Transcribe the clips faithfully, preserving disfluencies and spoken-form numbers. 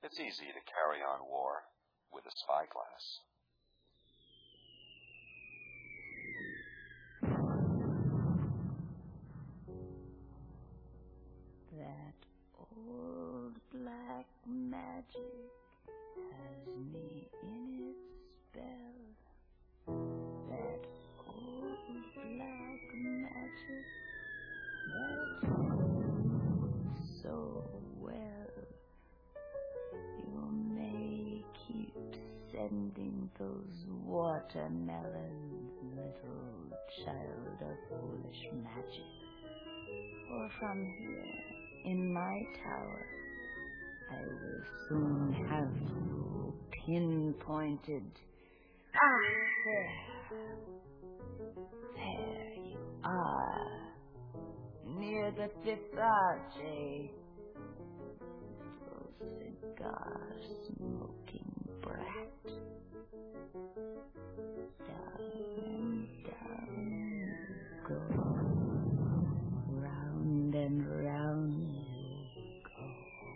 It's easy to carry on war with a spyglass. That old black magic has me in its spell. That old black magic that moves so well. You may keep sending those watermelons, little child of foolish magic. For from here, in my tower, I will soon have you pinpointed. Ah, there. There you are. Near the fifth arch, eh? Little cigar-smoking brat. Down and down you go. Round and round you go.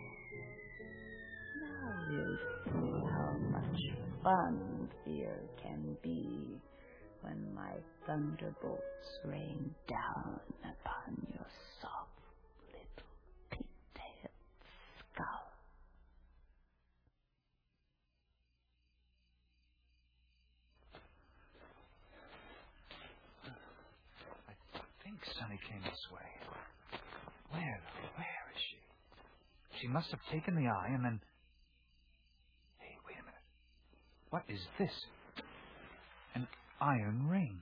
Now we'll see how much fun fear can be when my thunderbolts rain down upon your soft little pigtailed skull. I think Sunny came this way. Where, where is she? She must have taken the eye and then... Hey, wait a minute. What is this? An iron ring.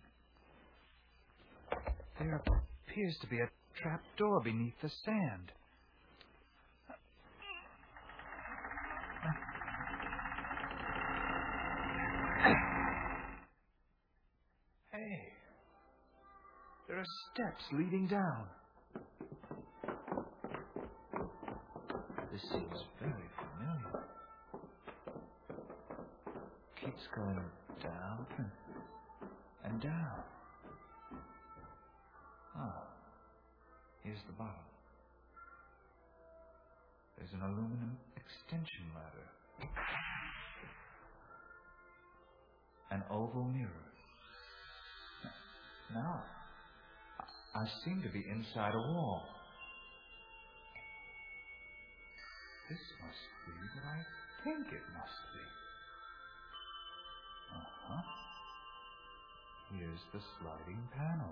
There appears to be a trap door beneath the sand. Hey, there are steps leading down. This seems very familiar. Keeps going down and, and down. Oh, here's the bottom. There's an aluminum extension ladder. An oval mirror. Now, I, I seem to be inside a wall. This must be what I think it must be. Uh-huh. Here's the sliding panel.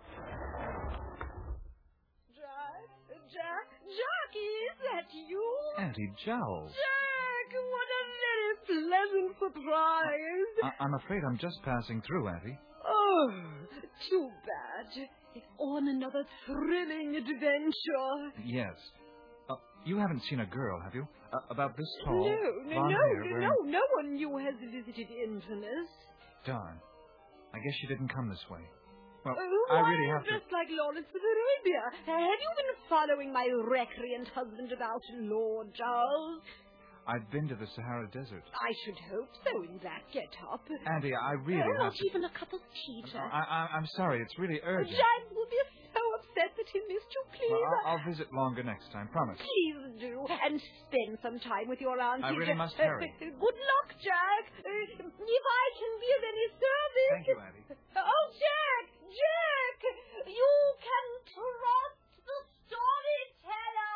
Jack? Jack? Jack, is that you? Auntie Jowls. Jack, what a very pleasant surprise. I- I'm afraid I'm just passing through, Auntie. Oh, too bad. On another thrilling adventure. Yes. Uh, you haven't seen a girl, have you? Uh, about this tall, No, no, blonde no, hair, no, wearing... no, no one new has visited Inverness. Darn. I guess she didn't come this way. Well, Oh, I really I'm have to... just like Lawrence of Arabia. Have you been following my recreant husband about, Lord Charles? I've been to the Sahara Desert. I should hope so in that get-up. Auntie, I really oh, have not to... even a cup of tea, Jack. I, I, I'm sorry, it's really urgent. Jack will be so upset that he missed you, please. Well, I'll, I'll visit longer next time, promise. Please do, and spend some time with your auntie. I really must hurry. Uh, good luck, Jack. Uh, if I can be of any service... Thank you, Auntie. Oh, Jack! Jack! You can trust the storyteller!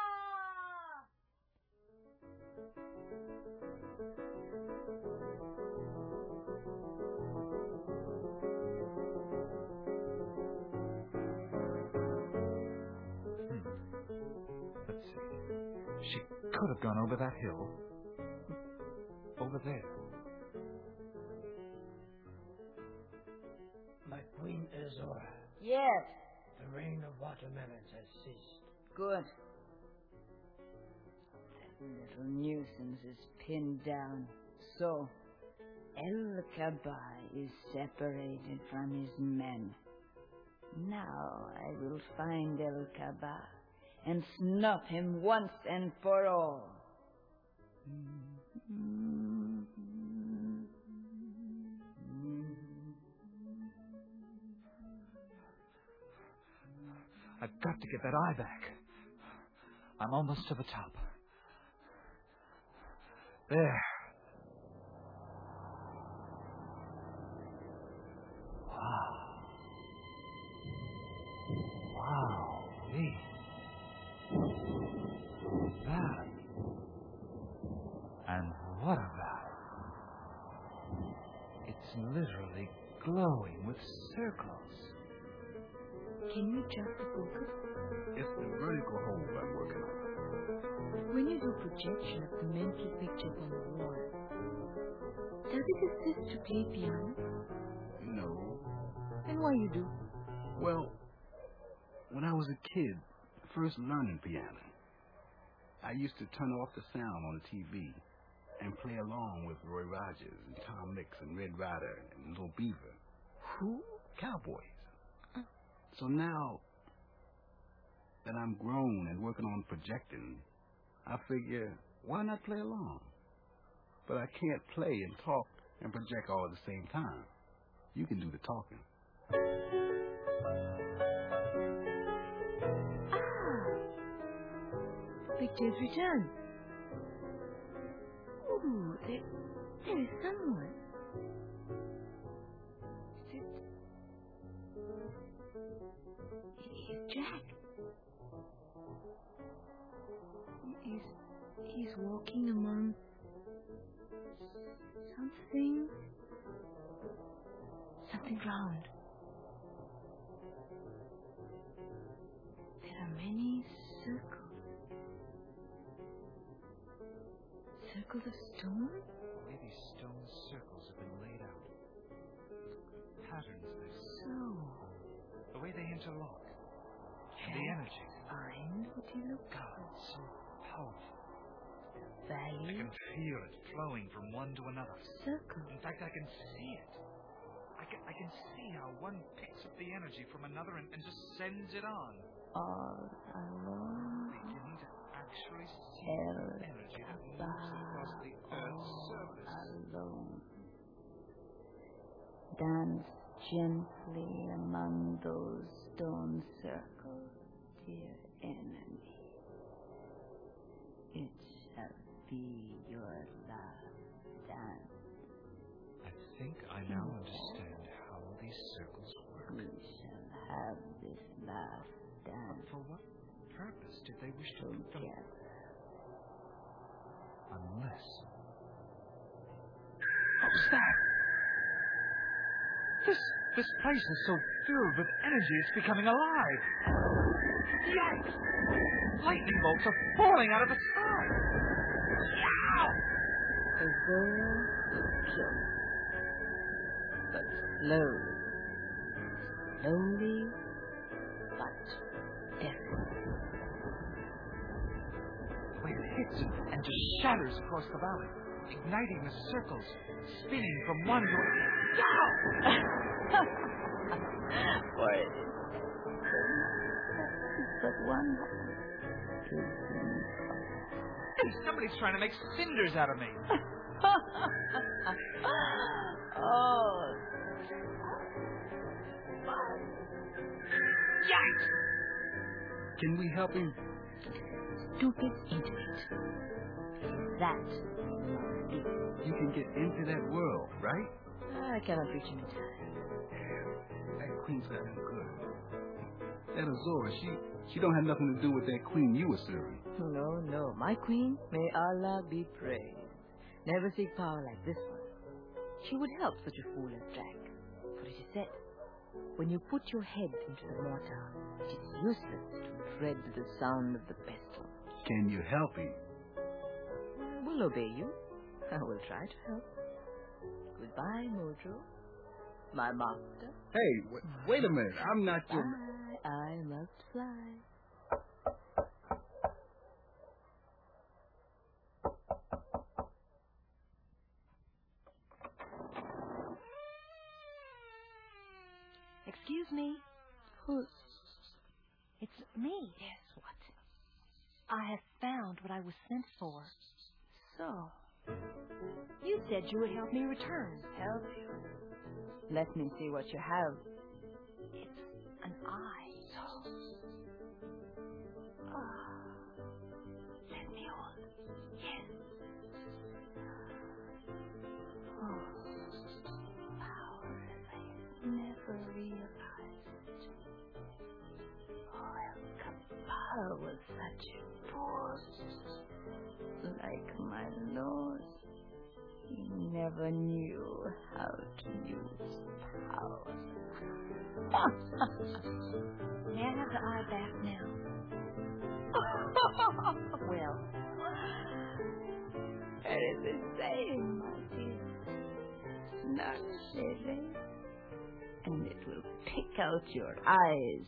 Let's see. She could have gone over that hill. Over there. My Queen Azora, Yes, the rain of watermelons has ceased. good. That little nuisance is pinned down. So, El-Kaba is separated from his men. Now I will find El-Kaba and snuff him once and for all. I've got to get that eye back. I'm almost to the top. There. Wow. Wow. Hey. That. And what a bath. It's literally glowing with circles. Can you adjust the focus? It's the vertical hold I'm working on. When you do projection of the mental pictures on the wall, does it assist to play piano? No. Then why you do? Well, when I was a kid, first learning piano, I used to turn off the sound on the T V and play along with Roy Rogers and Tom Mix and Red Ryder and Little Beaver. Who? Cowboys. So now that I'm grown and working on projecting, I figure, why not play along? But I can't play and talk and project all at the same time. You can do the talking. Ah! Pictures return. Ooh, there, there is someone. Is it... It's Jack. He's, he's walking among something, something round. There are many circles. Circles of stone? The way these stone circles have been laid out. Patterns they So, The way they interlock. And the Jack energy. find what you look God, for. it's so powerful. I Valley can feel it flowing from one to another. circle. In fact, I can see it. I can, I can see how one picks up the energy from another and, and just sends it on. All alone. Beginning to actually see El the energy that moves across the Earth's all surface. alone. Dance gently among those stone circles, dear enemy. It shall be your last dance. I think I now understand how these circles work. We shall have this last But dance for what purpose did they wish to put them? together. Unless... What was that? This, this place is so filled with energy, it's becoming alive. Yikes! Lightning bolts are falling out of the sky. Ow! The world will kill you. But slowly, slowly, but definitely. The way it hits and just shatters across the valley, igniting the circles, spinning from one to another. For it is but one to Somebody's trying to make cinders out of me. Oh, Yikes! Can we help him? stupid idiot. That won't do. You can get into that world, right? I cannot reach him in time. That queen's got him good. That Azora, she she don't have nothing to do with that queen you were serving. No, no. My queen, may Allah be praised, never seek power like this one. She would help such a fool as Jack. For it is said, when you put your head into the mortar, it is useless to tread the sound of the pestle. Can you help him? We'll obey you. I will try to help. Goodbye, Mojo. My master. Hey, w- wait a minute. I'm not your... Bye. I must fly. Excuse me. Who's... It's me. Yes, what? I have found what I was sent for. So, You said you would help me return. help you? Let me see what you have. It's an eye. Ah, let me hold. Yes. puss. Like my nose. He never knew how to use power. May I have the eye back now? Well, that is the same, my dear. Not silly. And it will pick out your eyes.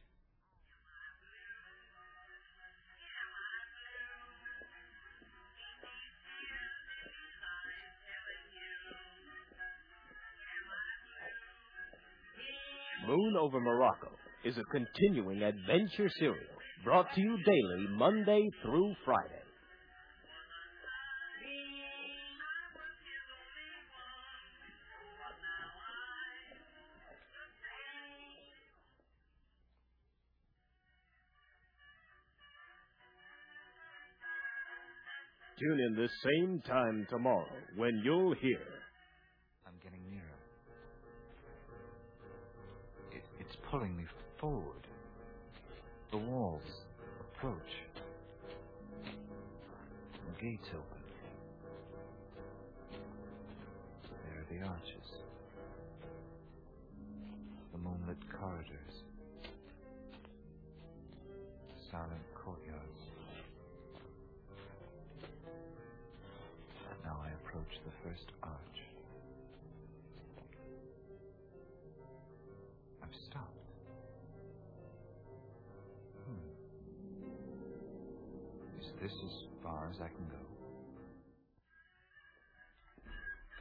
Moon Over Morocco is a continuing adventure serial brought to you daily, Monday through Friday. Tune in this same time tomorrow when you'll hear. I'm getting nearer. It, it's pulling me forward. The walls approach. The gates open. There are the arches. The moonlit corridors. Silent courtyards. Now I approach the first arch. I've stopped. Hmm. Is this as far as I can go?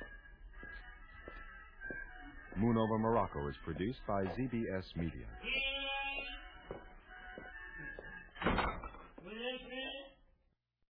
Moon Over Morocco is produced by Z B S Media.